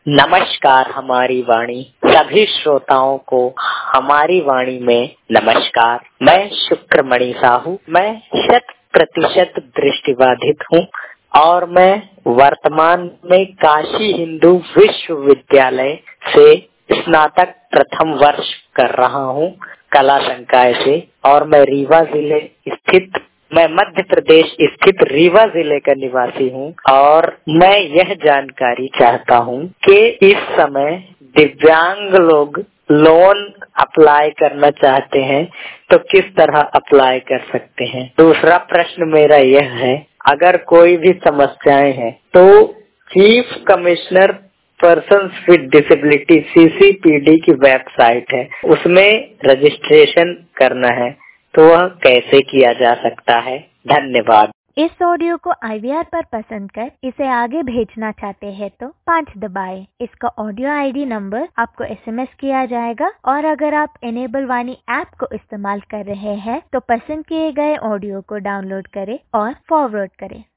नमस्कार हमारी वाणी सभी श्रोताओं को हमारी वाणी में नमस्कार। मैं शुक्रमणि साहू, मैं 100% दृष्टिबाधित हूँ और मैं वर्तमान में काशी हिंदू विश्वविद्यालय से स्नातक प्रथम वर्ष कर रहा हूँ कला संकाय से और मैं मध्य प्रदेश स्थित रीवा जिले का निवासी हूँ और मैं यह जानकारी चाहता हूँ कि इस समय दिव्यांग लोग लोन अप्लाई करना चाहते हैं तो किस तरह अप्लाई कर सकते हैं। दूसरा प्रश्न मेरा यह है, अगर कोई भी समस्याएं हैं तो chief commissioner persons with disability CCPD की वेबसाइट है, उसमें रजिस्ट्रेशन करना है तो वह कैसे किया जा सकता है। धन्यवाद। इस ऑडियो को IVR पर पसंद कर इसे आगे भेजना चाहते हैं तो 5 दबाएं। इसका ऑडियो ID नंबर आपको SMS किया जाएगा और अगर आप इनेबल वाणी ऐप को इस्तेमाल कर रहे हैं तो पसंद किए गए ऑडियो को डाउनलोड करें और फॉरवर्ड करें।